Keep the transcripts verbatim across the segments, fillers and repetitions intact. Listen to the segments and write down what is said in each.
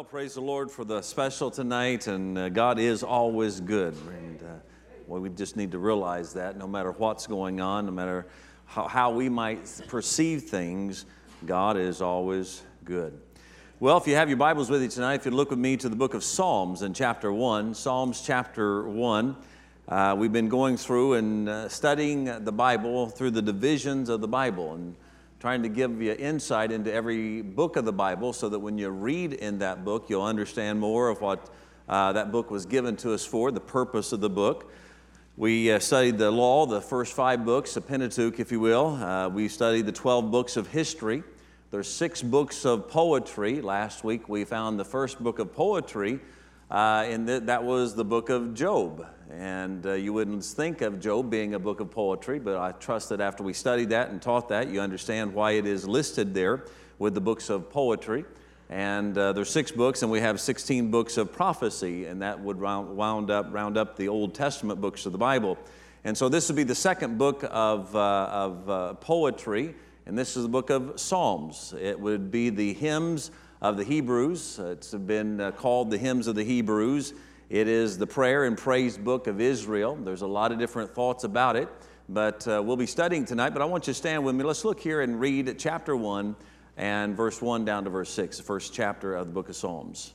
Well, praise the Lord for the special tonight, and uh, God is always good. And uh, well, we just need to realize that no matter what's going on, no matter how, how we might perceive things, God is always good. Well, if you have your Bibles with you tonight, if you look with me to the book of Psalms in chapter one, Psalms chapter one, uh, we've been going through and uh, studying the Bible through the divisions of the Bible, and trying to give you insight into every book of the Bible so that when you read in that book, you'll understand more of what uh, that book was given to us for, the purpose of the book. We uh, studied the law, the first five books, the Pentateuch, if you will. Uh, we studied the twelve books of history. There's six books of poetry. Last week we found the first book of poetry, uh, and th- that was the book of Job. And uh, you wouldn't think of Job being a book of poetry, but I trust that after we studied that and taught that, you understand why it is listed there with the books of poetry. And uh, there's six books, and we have sixteen books of prophecy, and that would round, wound up, round up the Old Testament books of the Bible. And so this would be the second book of, uh, of uh, poetry, and this is the book of Psalms. It would be the hymns of the Hebrews. It's been uh, called the hymns of the Hebrews. It is the prayer and praise book of Israel. There's a lot of different thoughts about it, but uh, we'll be studying tonight. But I want you to stand with me. Let's look here and read chapter one and verse one down to verse six, the first chapter of the book of Psalms.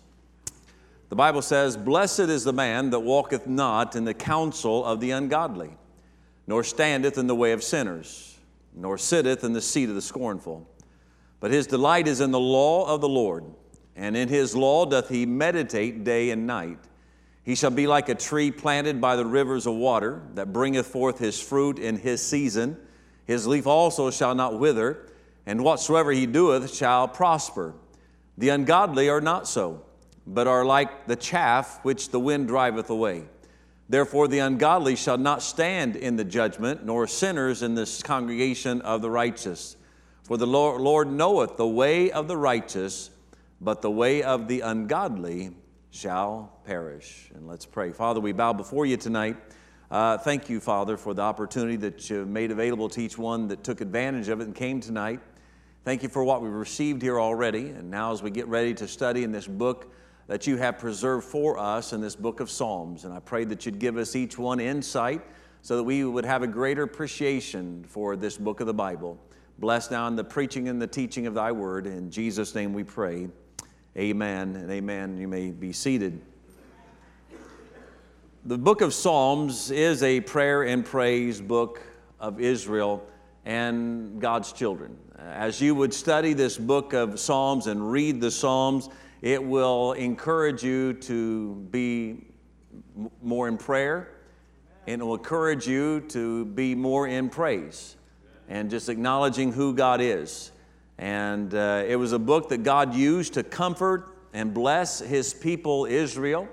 The Bible says, "Blessed is the man that walketh not in the counsel of the ungodly, nor standeth in the way of sinners, nor sitteth in the seat of the scornful. But his delight is in the law of the Lord, and in his law doth he meditate day and night. He shall be like a tree planted by the rivers of water, that bringeth forth his fruit in his season. His leaf also shall not wither, and whatsoever he doeth shall prosper. The ungodly are not so, but are like the chaff which the wind driveth away. Therefore the ungodly shall not stand in the judgment, nor sinners in this congregation of the righteous. For the Lord knoweth the way of the righteous, but the way of the ungodly shall perish." And let's pray. Father, we bow before you tonight. Uh, thank you, Father, for the opportunity that you made available to each one that took advantage of it and came tonight. Thank you for what we've received here already. And now as we get ready to study in this book that you have preserved for us in this book of Psalms, and I pray that you'd give us each one insight so that we would have a greater appreciation for this book of the Bible. Bless now in the preaching and the teaching of thy word. In Jesus' name we pray. Amen and amen. You may be seated. The book of Psalms is a prayer and praise book of Israel and God's children. As you would study this book of Psalms and read the Psalms, it will encourage you to be more in prayer, and it will encourage you to be more in praise and just acknowledging who God is. And uh, it was a book that God used to comfort and bless His people Israel.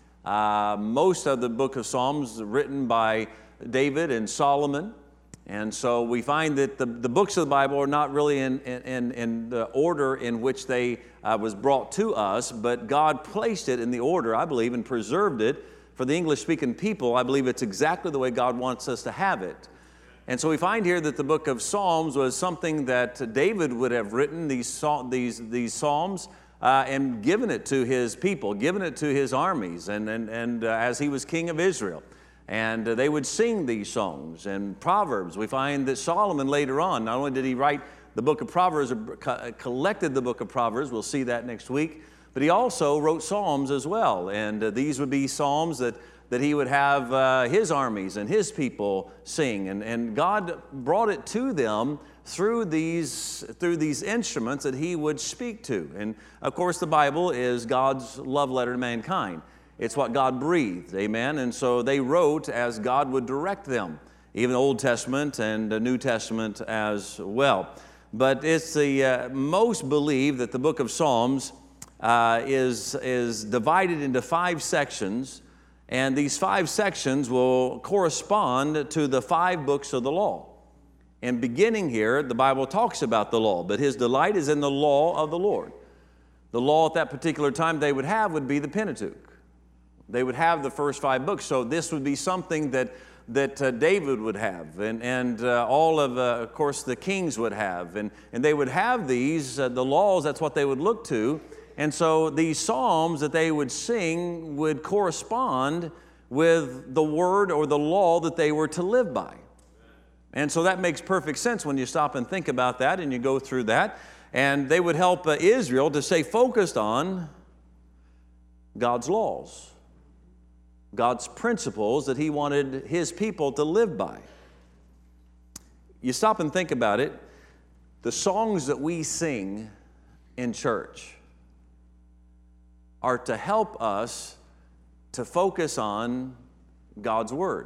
Uh, most of the book of Psalms are written by David and Solomon. And so we find that the, the books of the Bible are not really in, in, in the order in which they uh, was brought to us, but God placed it in the order, I believe, and preserved it for the English-speaking people. I believe it's exactly the way God wants us to have it. And so we find here that the book of Psalms was something that David would have written, these, these, these Psalms, uh, and given it to his people, given it to his armies, and, and, and uh, as he was king of Israel. And uh, they would sing these songs. And Proverbs, we find that Solomon later on, not only did he write the book of Proverbs, uh, collected the book of Proverbs, we'll see that next week, but he also wrote Psalms as well. And uh, these would be Psalms that that he would have uh, his armies and his people sing. And, and God brought it to them through these, through these instruments that he would speak to. And of course the Bible is God's love letter to mankind. It's what God breathed, amen? And so they wrote as God would direct them, even the Old Testament and the New Testament as well. But it's the uh, most believed that the book of Psalms uh, is, is divided into five sections. And these five sections will correspond to the five books of the law. And beginning here, the Bible talks about the law, but his delight is in the law of the Lord. The law at that particular time they would have would be the Pentateuch. They would have the first five books. So this would be something that, that uh, David would have, and, and uh, all of, uh, of course, the kings would have. And, and they would have these, uh, the laws, that's what they would look to. And so these psalms that they would sing would correspond with the word or the law that they were to live by. And so that makes perfect sense when you stop and think about that and you go through that. And they would help uh, Israel to stay focused on God's laws, God's principles that He wanted His people to live by. You stop and think about it, the songs that we sing in church are to help us to focus on God's Word.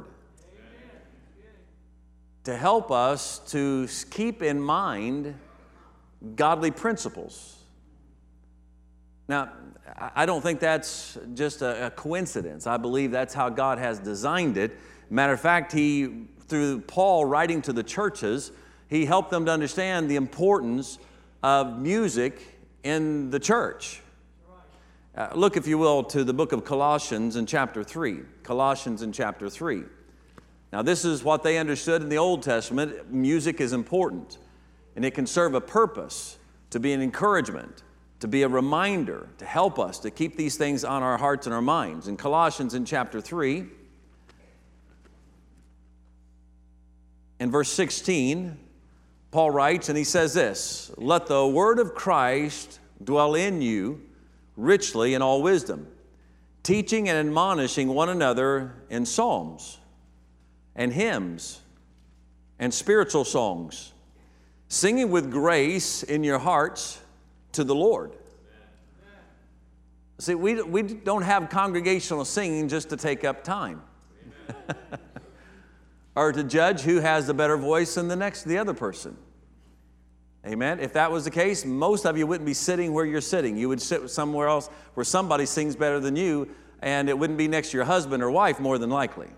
To help us to keep in mind godly principles. Now, I don't think that's just a coincidence. I believe that's how God has designed it. Matter of fact, He, through Paul writing to the churches, he helped them to understand the importance of music in the church. Uh, look, if you will, to the book of Colossians in chapter three. Colossians in chapter three. Now, this is what they understood in the Old Testament. Music is important, and it can serve a purpose to be an encouragement, to be a reminder, to help us to keep these things on our hearts and our minds. In Colossians in chapter three, in verse sixteen, Paul writes, and he says this, "Let the word of Christ dwell in you richly in all wisdom, teaching and admonishing one another in psalms and hymns and spiritual songs, singing with grace in your hearts to the Lord." See, we, we don't have congregational singing just to take up time or to judge who has the better voice than the next, the other person. Amen. If that was the case, most of you wouldn't be sitting where you're sitting. You would sit somewhere else where somebody sings better than you, and it wouldn't be next to your husband or wife more than likely.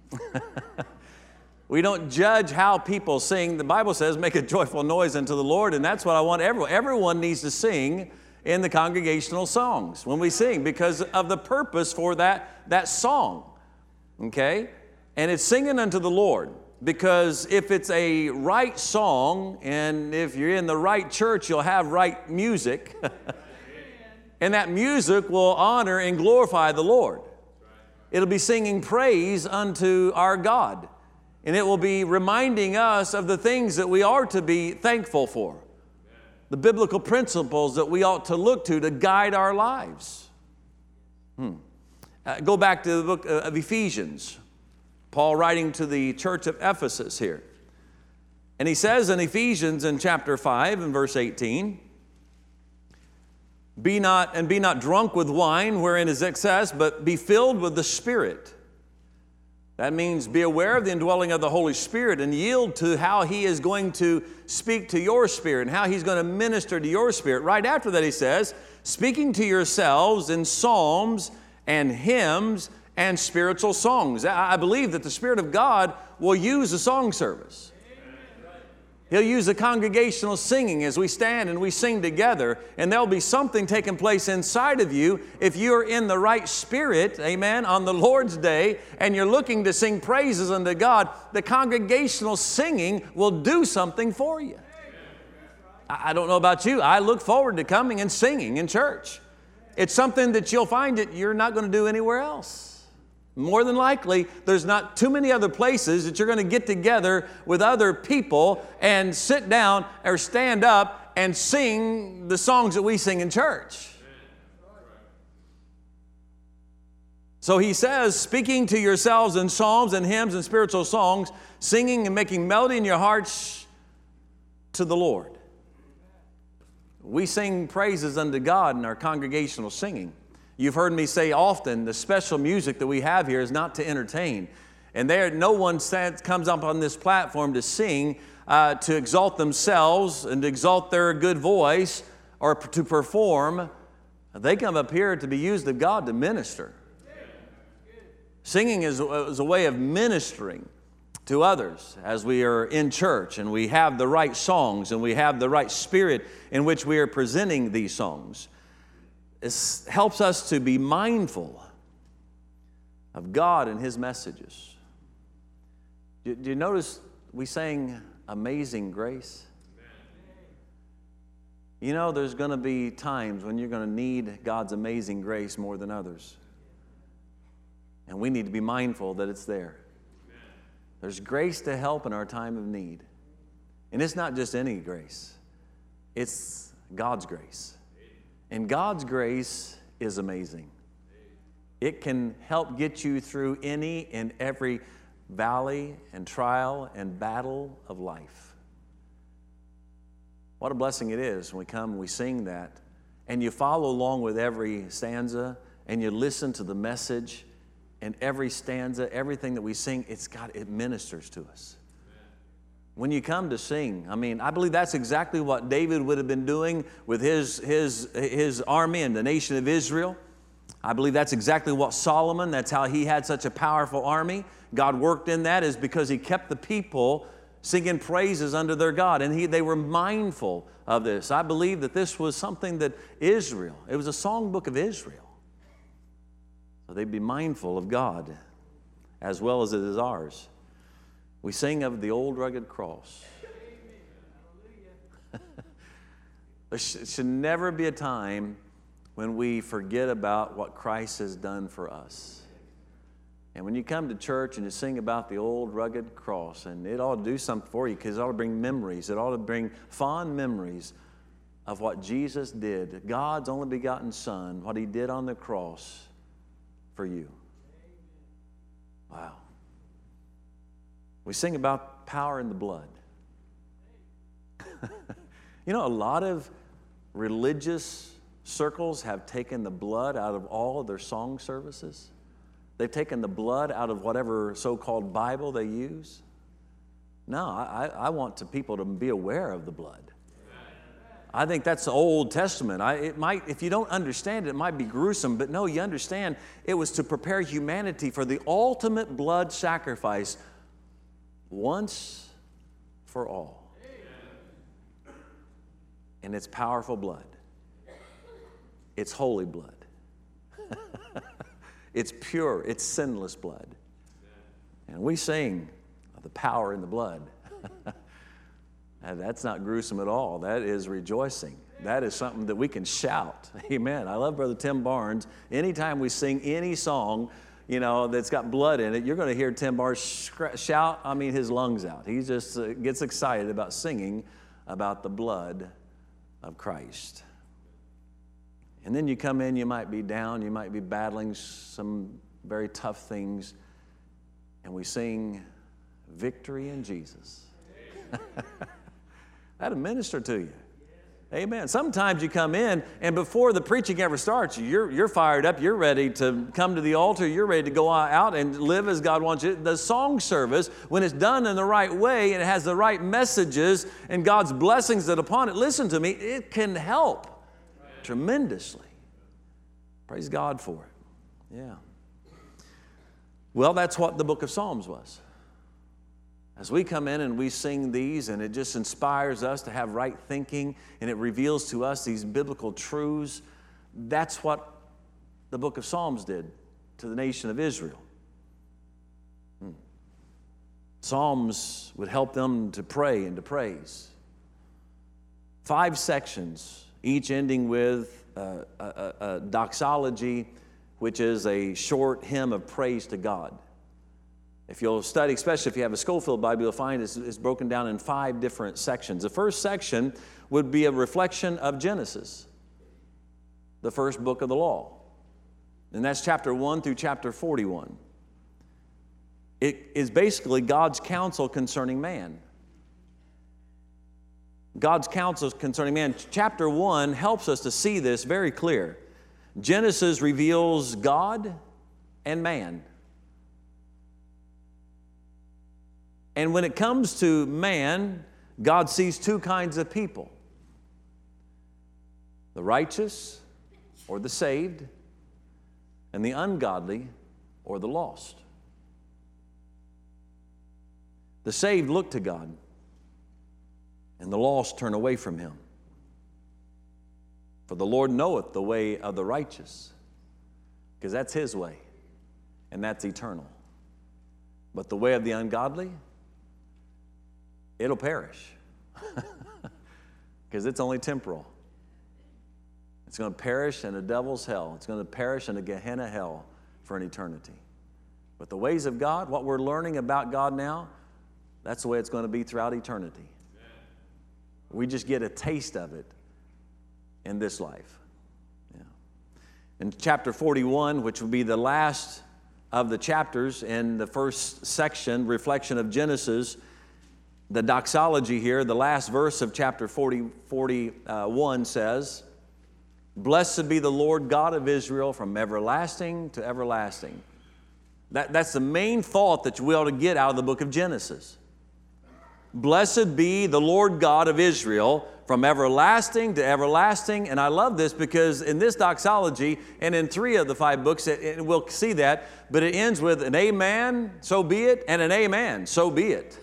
We don't judge how people sing. The Bible says, make a joyful noise unto the Lord, and that's what I want everyone. Everyone needs to sing in the congregational songs when we sing because of the purpose for that, that song, okay? And it's singing unto the Lord because if it's a right song and if you're in the right church, you'll have right music, and that music will honor and glorify the Lord. It'll be singing praise unto our God. And it will be reminding us of the things that we are to be thankful for. The biblical principles that we ought to look to to guide our lives. Hmm. Uh, go back to the book of Ephesians. Paul writing to the church of Ephesus here. And he says in Ephesians in chapter five and verse eighteen, Be not, and be not drunk with wine wherein is excess, but be filled with the Spirit. That means be aware of the indwelling of the Holy Spirit and yield to how He is going to speak to your spirit and how He's going to minister to your spirit. Right after that he says, speaking to yourselves in psalms and hymns and spiritual songs. I believe that the Spirit of God will use a song service. He'll use the congregational singing as we stand and we sing together, and there'll be something taking place inside of you if you're in the right spirit, amen, on the Lord's day, and you're looking to sing praises unto God. The congregational singing will do something for you. I don't know about you. I look forward to coming and singing in church. It's something that you'll find that you're not going to do anywhere else. More than likely, there's not too many other places that you're going to get together with other people and sit down or stand up and sing the songs that we sing in church. So he says, speaking to yourselves in psalms and hymns and spiritual songs, singing and making melody in your hearts to the Lord. We sing praises unto God in our congregational singing. You've heard me say often, the special music that we have here is not to entertain. And there, no one stands, comes up on this platform to sing, uh, to exalt themselves and to exalt their good voice or to perform. They come up here to be used of God to minister. Singing is, is a way of ministering to others as we are in church and we have the right songs and we have the right spirit in which we are presenting these songs. It helps us to be mindful of God and His messages. Do you notice we sang Amazing Grace? You know, there's going to be times when you're going to need God's amazing grace more than others. And we need to be mindful that it's there. There's grace to help in our time of need. And it's not just any grace. It's God's grace. And God's grace is amazing. It can help get you through any and every valley and trial and battle of life. What a blessing it is when we come and we sing that, and you follow along with every stanza, and you listen to the message, and every stanza, everything that we sing, it's got, it ministers to us. When you come to sing, I mean, I believe that's exactly what David would have been doing with his, his, his army and the nation of Israel. I believe that's exactly what Solomon, that's how he had such a powerful army. God worked in that is because he kept the people singing praises unto their God, and he, they were mindful of this. I believe that this was something that Israel, it was a songbook of Israel. So they'd be mindful of God as well as it is ours. We sing of the old rugged cross. There should never be a time when we forget about what Christ has done for us. And when you come to church and you sing about the old rugged cross, and it ought to do something for you because it ought to bring memories. It ought to bring fond memories of what Jesus did, God's only begotten Son, what He did on the cross for you. Wow. We sing about power in the blood. You know, a lot of religious circles have taken the blood out of all of their song services. They've taken the blood out of whatever so-called Bible they use. No, I, I want to people to be aware of the blood. I think that's the Old Testament. I, it might, if you don't understand it, it might be gruesome, but no, you understand it was to prepare humanity for the ultimate blood sacrifice once for all. And it's powerful blood. It's holy blood. It's pure, it's sinless blood. And we sing of the power in the blood. And that's not gruesome at all. That is rejoicing. That is something that we can shout. Amen. I love Brother Tim Barnes. Anytime we sing any song, you know, that's got blood in it, you're going to hear Tim Barnes shout, I mean, his lungs out. He just uh, gets excited about singing about the blood of Christ. And then you come in, you might be down, you might be battling some very tough things, and we sing victory in Jesus. That'll minister to you. Amen. Sometimes you come in, and before the preaching ever starts, you're, you're fired up, you're ready to come to the altar, you're ready to go out and live as God wants you. The song service, when it's done in the right way and it has the right messages and God's blessings that upon it, listen to me, it can help tremendously. Praise God for it. Yeah. Well, that's what the book of Psalms was. As we come in and we sing these, and it just inspires us to have right thinking, and it reveals to us these biblical truths, that's what the book of Psalms did to the nation of Israel. Hmm. Psalms would help them to pray and to praise. Five sections, each ending with uh, a, a, a doxology, which is a short hymn of praise to God. If you'll study, especially if you have a Schofield Bible, you'll find it's, it's broken down in five different sections. The first section would be a reflection of Genesis, the first book of the law. And that's chapter one through chapter forty-one. It is basically God's counsel concerning man. God's counsel concerning man. Chapter one helps us to see this very clear. Genesis reveals God and man. And when it comes to man, God sees two kinds of people: the righteous or the saved, and the ungodly or the lost. The saved look to God, and the lost turn away from Him. For the Lord knoweth the way of the righteous, because that's His way, and that's eternal. But the way of the ungodly, it'll perish, because it's only temporal. It's going to perish in a devil's hell. It's going to perish in a Gehenna hell for an eternity. But the ways of God, what we're learning about God now, that's the way it's going to be throughout eternity. We just get a taste of it in this life. Yeah. In chapter forty-one, which will be the last of the chapters in the first section, reflection of Genesis, the doxology here, the last verse of chapter forty, forty-one says, "Blessed be the Lord God of Israel from everlasting to everlasting." That, that's the main thought that we ought to get out of the book of Genesis. Blessed be the Lord God of Israel from everlasting to everlasting. And I love this because in this doxology and in three of the five books, it, it, we'll see that, but it ends with an amen, so be it, and an amen, so be it.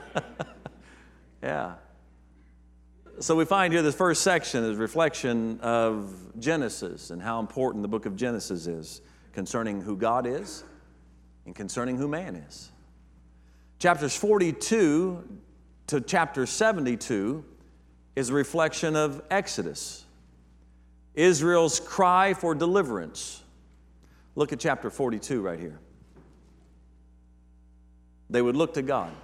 Yeah. So we find here this first section is reflection of Genesis and how important the book of Genesis is concerning who God is and concerning who man is. Chapters forty-two to chapter seventy-two is a reflection of Exodus, Israel's cry for deliverance. Look at chapter forty-two right here. They would look to God.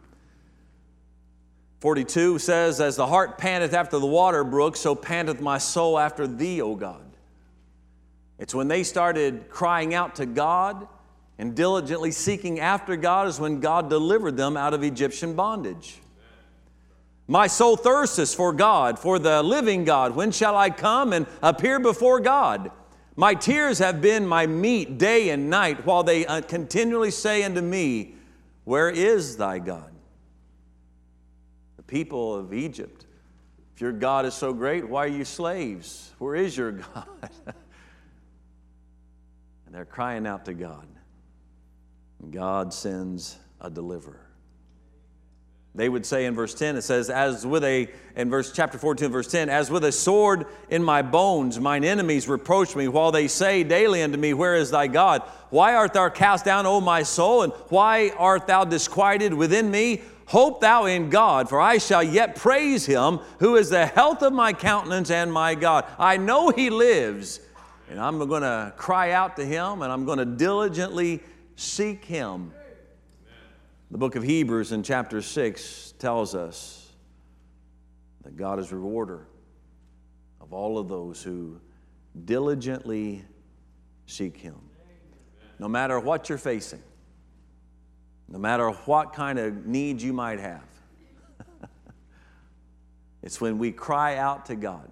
forty-two says, "As the hart panteth after the water brook, so panteth my soul after thee, O God." It's when they started crying out to God and diligently seeking after God is when God delivered them out of Egyptian bondage. "My soul thirsteth for God, for the living God. When shall I come and appear before God? My tears have been my meat day and night, while they continually say unto me, Where is thy God?" The people of Egypt, if your God is so great, why are you slaves? Where is your God? And they're crying out to God. And God sends a deliverer. They would say in verse ten, it says, as with a, in verse chapter fourteen, verse ten, "As with a sword in my bones, mine enemies reproach me, while they say daily unto me, Where is thy God? Why art thou cast down, O my soul? And why art thou disquieted within me? Hope thou in God, for I shall yet praise him, who is the health of my countenance and my God. I know he lives, and I'm going to cry out to him, and I'm going to diligently seek him." The book of Hebrews in chapter six tells us that God is rewarder of all of those who diligently seek him. No matter what you're facing, no matter what kind of needs you might have, it's when we cry out to God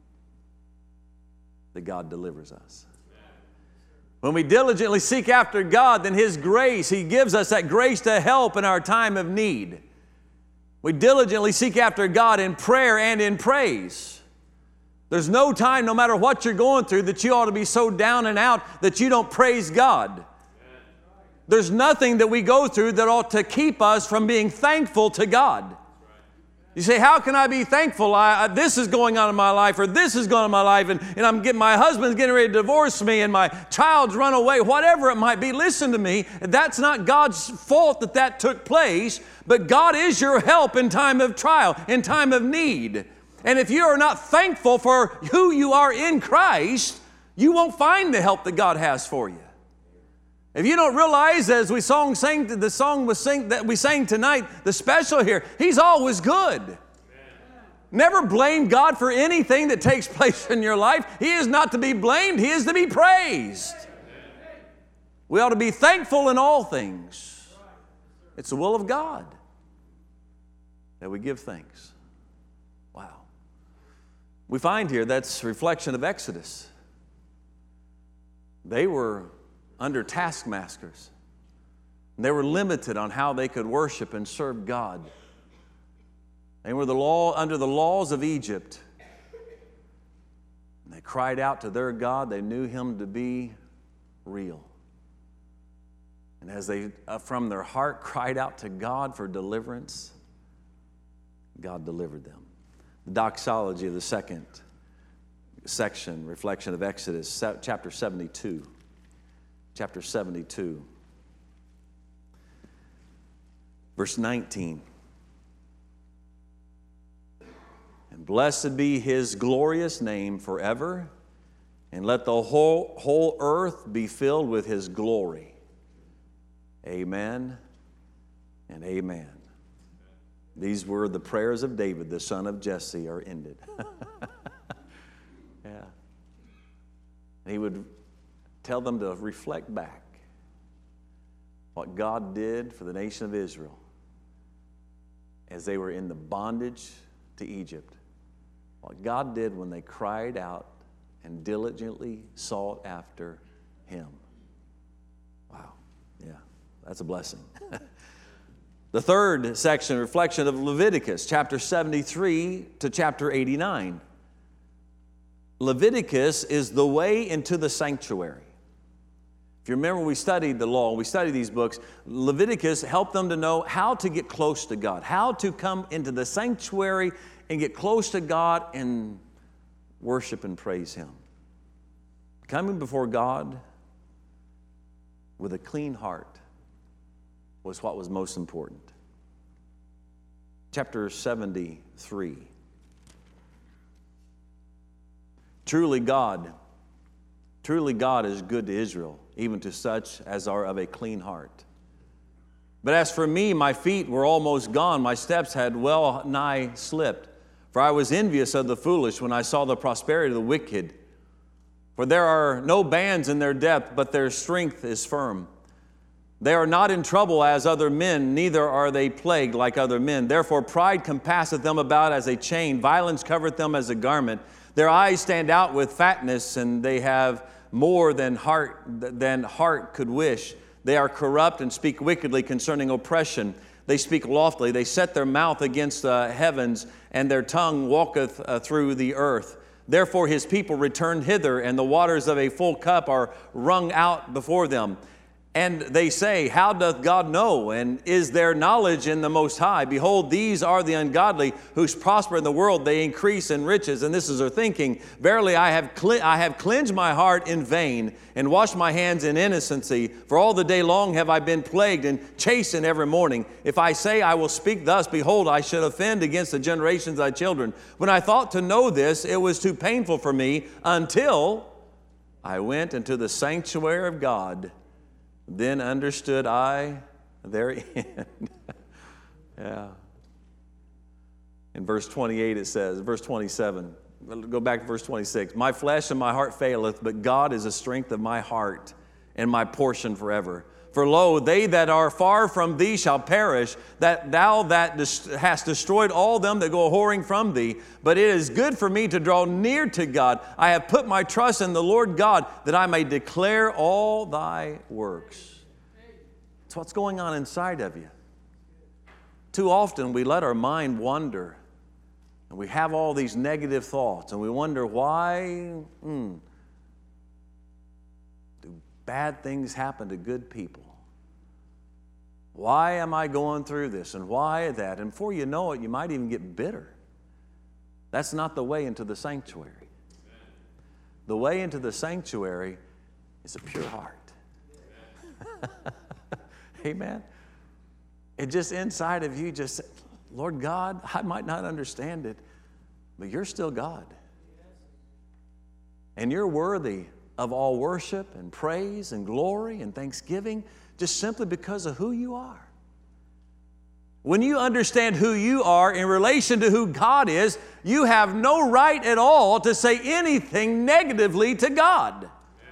that God delivers us. When we diligently seek after God, then his grace, he gives us that grace to help in our time of need. We diligently seek after God in prayer and in praise. There's no time, no matter what you're going through, that you ought to be so down and out that you don't praise God. There's nothing that we go through that ought to keep us from being thankful to God. You say, how can I be thankful? I, I, this is going on in my life, or this is going on in my life, and, and I'm getting, my husband's getting ready to divorce me, and my child's run away, whatever it might be. Listen to me. That's not God's fault that that took place, but God is your help in time of trial, in time of need. And if you are not thankful for who you are in Christ, you won't find the help that God has for you. If you don't realize, as we song sang, the song was sing, that we sang tonight, the special here, he's always good. Amen. Never blame God for anything that takes place in your life. He is not to be blamed. He is to be praised. Amen. We ought to be thankful in all things. It's the will of God that we give thanks. Wow. We find here that's a reflection of Exodus. They were under taskmasters. They were limited on how they could worship and serve God. They were the law, under the laws of Egypt. And they cried out to their God. They knew him to be real. And as they, uh, from their heart, cried out to God for deliverance, God delivered them. The doxology of the second section, reflection of Exodus, chapter seventy-two. Chapter seventy-two, verse nineteen. "And blessed be his glorious name forever and let the whole, whole earth be filled with His glory. Amen and amen. These were the prayers of David, the son of Jesse, are ended. Yeah. He would tell them to reflect back what God did for the nation of Israel as they were in the bondage to Egypt. What God did when they cried out and diligently sought after Him. Wow. Yeah, that's a blessing. The third section, reflection of Leviticus, chapter seventy-three to chapter eighty-nine. Leviticus is the way into the sanctuary. If you remember, we studied the law, we studied these books. Leviticus helped them to know how to get close to God, how to come into the sanctuary and get close to God and worship and praise Him. Coming before God with a clean heart was what was most important. Chapter seventy-three. Truly God, truly God is good to Israel, even to such as are of a clean heart. But as for me, my feet were almost gone, my steps had well nigh slipped. For I was envious of the foolish when I saw the prosperity of the wicked. For there are no bands in their depth, but their strength is firm. They are not in trouble as other men, neither are they plagued like other men. Therefore pride compasseth them about as a chain, violence covereth them as a garment. Their eyes stand out with fatness, and they have more than heart than heart could wish. They are corrupt and speak wickedly concerning oppression. They speak loftily. They set their mouth against the heavens, and their tongue walketh uh, through the earth. Therefore His people returned hither, and the waters of a full cup are wrung out before them. And they say, how doth God know? And is there knowledge in the Most High? Behold, these are the ungodly, whose prosper in the world, they increase in riches. And this is their thinking. Verily, I have, cle- I have cleansed my heart in vain, and washed my hands in innocency. For all the day long have I been plagued and chastened every morning. If I say I will speak thus, behold, I should offend against the generations of thy children. When I thought to know this, it was too painful for me, until I went into the sanctuary of God. Then understood I their end. Yeah. In verse twenty-eight it says, verse twenty-seven, go back to verse twenty-six. My flesh and my heart faileth, but God is the strength of my heart and my portion forever. For lo, they that are far from thee shall perish, that thou that des- hast destroyed all them that go whoring from thee. But it is good for me to draw near to God. I have put my trust in the Lord God, that I may declare all thy works. That's what's going on inside of you. Too often we let our mind wander, and we have all these negative thoughts, and we wonder why hmm, do bad things happen to good people? Why am I going through this, and why that? And before you know it, you might even get bitter. That's not the way into the sanctuary. The way into the sanctuary is a pure heart. Amen. It just inside of you just, Lord God, I might not understand it, but you're still God. And you're worthy of all worship and praise and glory and thanksgiving just simply because of who you are. When you understand who you are in relation to who God is, you have no right at all to say anything negatively to God.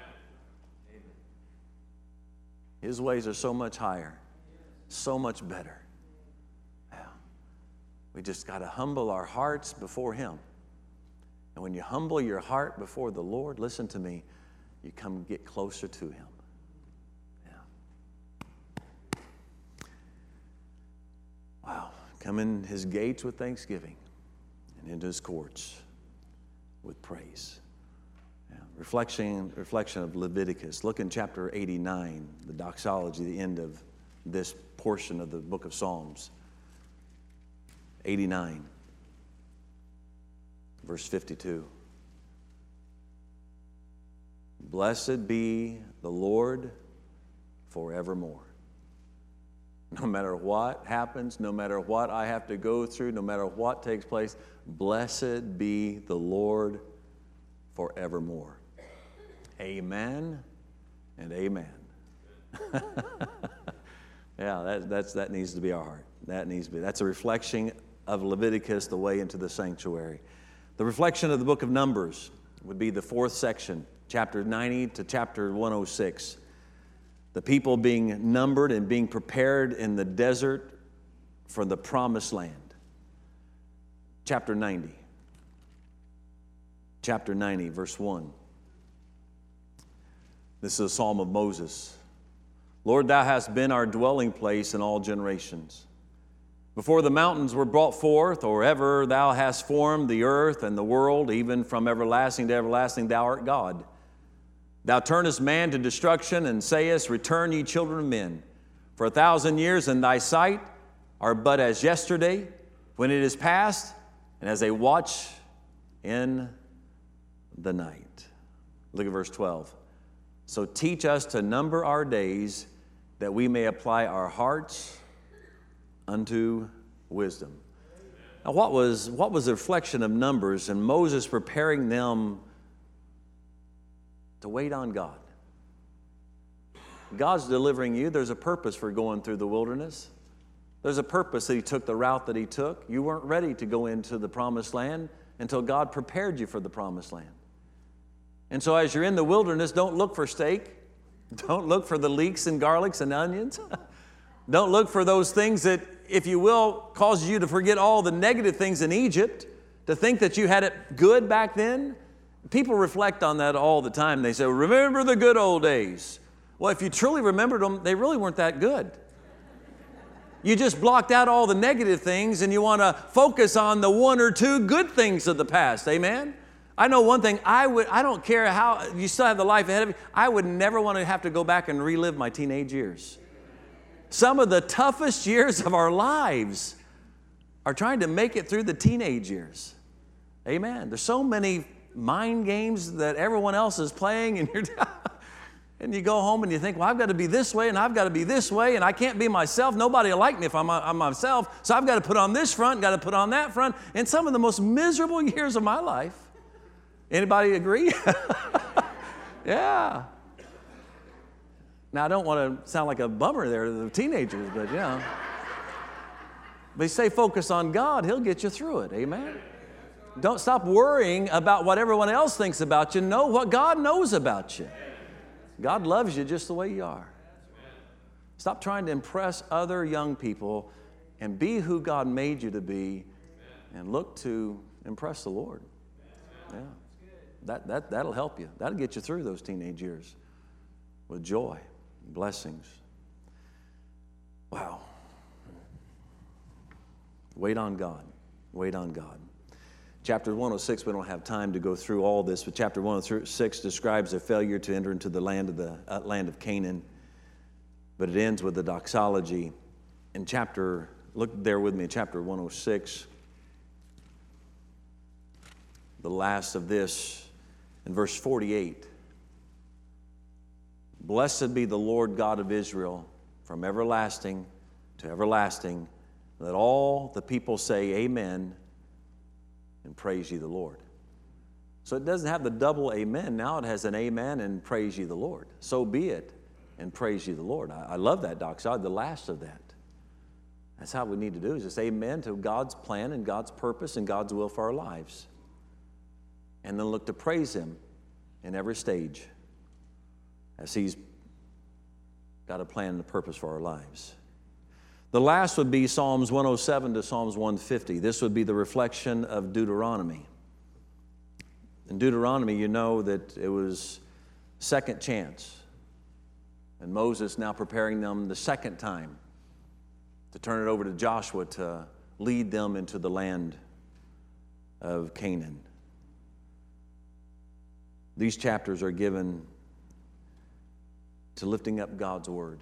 His ways are so much higher, so much better. Yeah. We just got to humble our hearts before Him. And when you humble your heart before the Lord, listen to me, you come get closer to Him. Yeah. Wow. Come in His gates with thanksgiving and into His courts with praise. Reflection, reflection of Leviticus. Look in chapter eighty-nine, the doxology, the end of this portion of the book of Psalms. eighty-nine, verse fifty-two. Blessed be the Lord forevermore. No matter what happens, no matter what I have to go through, no matter what takes place, blessed be the Lord forevermore. Amen and amen. Yeah, that, that's, that needs to be our heart. That needs to be. That's a reflection of Leviticus, the way into the sanctuary. The reflection of the book of Numbers would be the fourth section, chapter ninety to chapter one oh six. The people being numbered and being prepared in the desert for the promised land. Chapter ninety. Chapter ninety, verse one. This is a psalm of Moses. Lord, thou hast been our dwelling place in all generations. Before the mountains were brought forth, or ever thou hast formed the earth and the world, even from everlasting to everlasting, thou art God. Thou turnest man to destruction and sayest, return ye children of men. For a thousand years in thy sight are but as yesterday, when it is past, and as a watch in the night. Look at verse twelve. So teach us to number our days, that we may apply our hearts unto wisdom. Now, what was, what was the reflection of Numbers and Moses preparing them to wait on God? God's delivering you. There's a purpose for going through the wilderness. There's a purpose that he took the route that he took. You weren't ready to go into the promised land until God prepared you for the promised land. And so as you're in the wilderness, don't look for steak. Don't look for the leeks and garlics and onions. Don't look for those things that, if you will, cause you to forget all the negative things in Egypt, to think that you had it good back then. People reflect on that all the time. They say, remember the good old days. Well, if you truly remembered them, they really weren't that good. You just blocked out all the negative things and you want to focus on the one or two good things of the past. Amen? I know one thing, I would, I don't care how, you still have the life ahead of you, I would never want to have to go back and relive my teenage years. Some of the toughest years of our lives are trying to make it through the teenage years. Amen. There's so many mind games that everyone else is playing, and you're and you go home and you think, well, I've got to be this way, and I've got to be this way, and I can't be myself. Nobody will like me if I'm, I'm myself, so I've got to put on this front, got to put on that front. And some of the most miserable years of my life. Anybody agree? Yeah. Now, I don't want to sound like a bummer there to the teenagers, but, you know. But stay focused on God. He'll get you through it. Amen? Don't stop worrying about what everyone else thinks about you. Know what God knows about you. God loves you just the way you are. Stop trying to impress other young people and be who God made you to be, and look to impress the Lord. Yeah. That, that, that'll help you. That'll get you through those teenage years with joy and blessings. Wow. Wait on God. Wait on God. Chapter one oh six, we don't have time to go through all this, but chapter one oh six describes a failure to enter into the land of the uh, land of Canaan, but it ends with the doxology. In chapter, look there with me in chapter one oh six, the last of this, in verse forty-eight. Blessed be the Lord God of Israel from everlasting to everlasting. Let all the people say amen and praise ye the Lord. So it doesn't have the double amen. Now it has an amen and praise ye the Lord. So be it and praise ye the Lord. I, I love that doxology, the last of that. That's how we need to do is just amen to God's plan and God's purpose and God's will for our lives. And then look to praise Him in every stage as He's got a plan and a purpose for our lives. The last would be Psalms one oh seven to Psalms one fifty. This would be the reflection of Deuteronomy. In Deuteronomy, you know that it was second chance. And Moses now preparing them the second time to turn it over to Joshua to lead them into the land of Canaan. These chapters are given to lifting up God's word.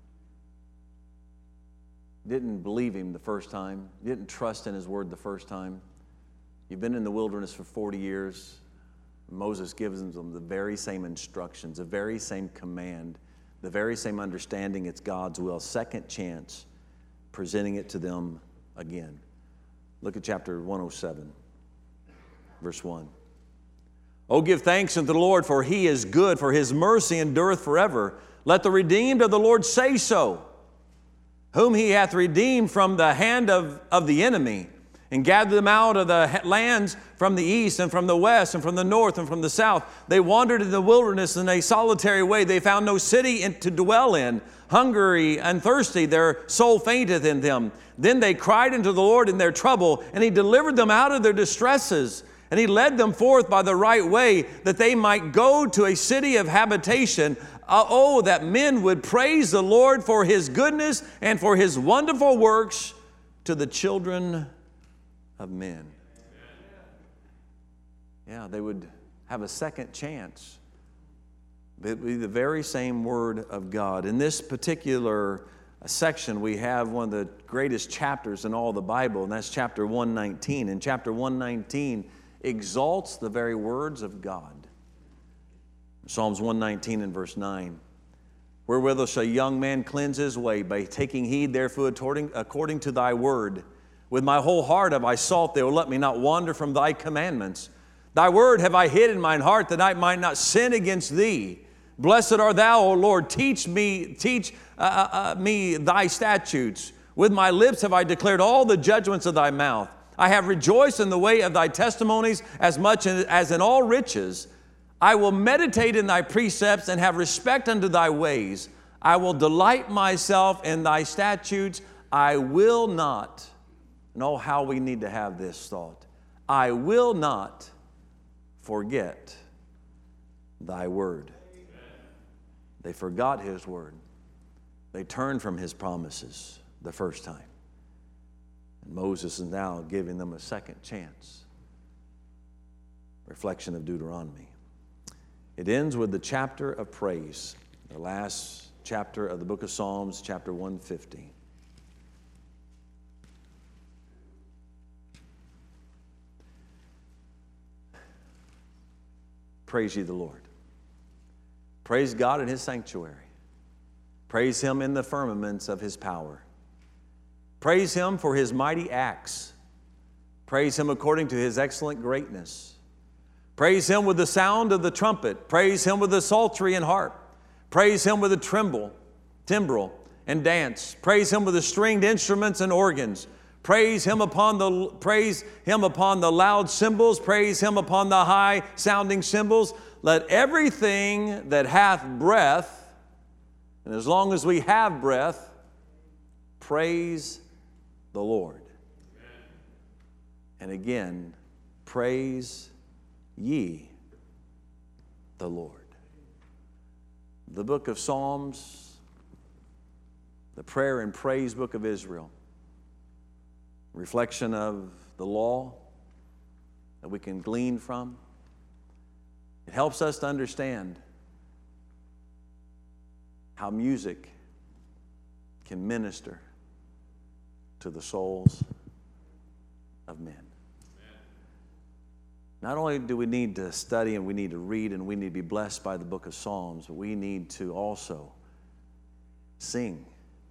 Didn't believe Him the first time. Didn't trust in His word the first time. You've been in the wilderness for forty years. Moses gives them the very same instructions, the very same command, the very same understanding it's God's will. Second chance, presenting it to them again. Look at chapter one oh seven, verse one. Oh, give thanks unto the Lord, for He is good, for His mercy endureth forever. Let the redeemed of the Lord say so, whom He hath redeemed from the hand of, of the enemy, and gathered them out of the lands from the east and from the west and from the north and from the south. They wandered in the wilderness in a solitary way. They found no city in, to dwell in. Hungry and thirsty, their soul fainteth in them. Then they cried unto the Lord in their trouble, and He delivered them out of their distresses. And He led them forth by the right way, that they might go to a city of habitation. Uh, oh, that men would praise the Lord for His goodness and for His wonderful works to the children of men. Yeah, they would have a second chance. It would be the very same Word of God. In this particular section, we have one of the greatest chapters in all the Bible, and that's chapter one nineteen. And chapter one nineteen exalts the very words of God. Psalms one nineteen and verse nine. Wherewithal shall a young man cleanse his way? By taking heed therefore according, according to thy word. With my whole heart have I sought thee, O let me not wander from thy commandments. Thy word have I hid in mine heart, that I might not sin against thee. Blessed art thou, O Lord. Teach me, teach uh, uh, me thy statutes. With my lips have I declared all the judgments of thy mouth. I have rejoiced in the way of thy testimonies as much as in all riches. I will meditate in thy precepts and have respect unto thy ways. I will delight myself in thy statutes. I will not. Know how we need to have this thought. I will not forget thy word. Amen. They forgot His word. They turned from His promises the first time. And Moses is now giving them a second chance. Reflection of Deuteronomy. It ends with the chapter of praise, the last chapter of the book of Psalms, chapter one fifty. Praise ye the Lord. Praise God in His sanctuary. Praise Him in the firmaments of His power. Praise Him for His mighty acts. Praise Him according to His excellent greatness. Praise Him with the sound of the trumpet. Praise Him with the psaltery and harp. Praise Him with the timbrel, timbrel and dance. Praise Him with the stringed instruments and organs. Praise Him upon the praise Him upon the loud cymbals. Praise Him upon the high sounding cymbals. Let everything that hath breath, and as long as we have breath, praise the Lord. Amen. And again, praise ye the Lord. The book of Psalms, the prayer and praise book of Israel. Reflection of the law that we can glean from. It helps us to understand how music can minister to the souls of men. Not only do we need to study and we need to read and we need to be blessed by the book of Psalms, but we need to also sing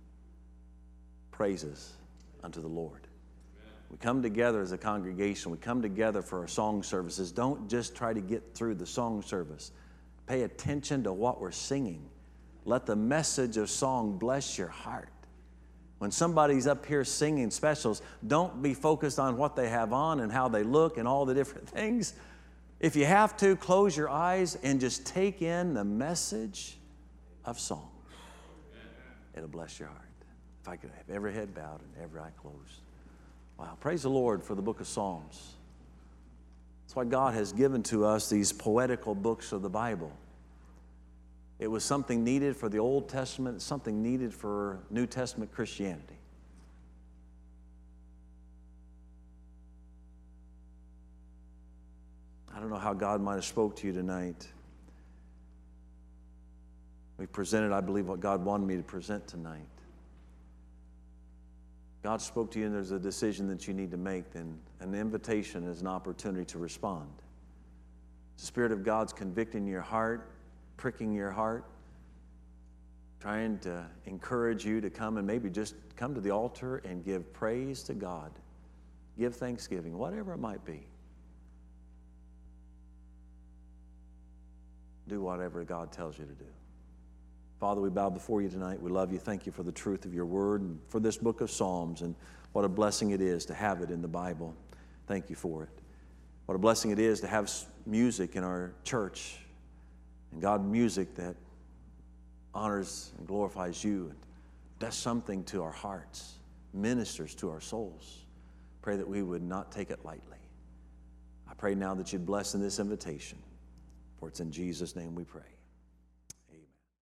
praises unto the Lord. We come together as a congregation. We come together for our song services. Don't just try to get through the song service. Pay attention to what we're singing. Let the message of song bless your heart. When somebody's up here singing specials, don't be focused on what they have on and how they look and all the different things. If you have to, close your eyes and just take in the message of song. It'll bless your heart. If I could have every head bowed and every eye closed. Wow, praise the Lord for the book of Psalms. That's why God has given to us these poetical books of the Bible. It was something needed for the Old Testament, something needed for New Testament Christianity. I don't know how God might have spoke to you tonight. We presented, I believe, what God wanted me to present tonight. God spoke to you and there's a decision that you need to make, then an invitation is an opportunity to respond. The Spirit of God's convicting your heart, pricking your heart, trying to encourage you to come and maybe just come to the altar and give praise to God. Give thanksgiving, whatever it might be. do whatever God tells you to do. Father, we bow before you tonight. We love you. Thank you for the truth of your word and for this book of Psalms, and what a blessing it is to have it in the Bible. Thank you for it. What a blessing it is to have music in our church, and God, music that honors and glorifies you and does something to our hearts, ministers to our souls. Pray that we would not take it lightly. I pray now that you'd bless in this invitation, for it's in Jesus' name we pray.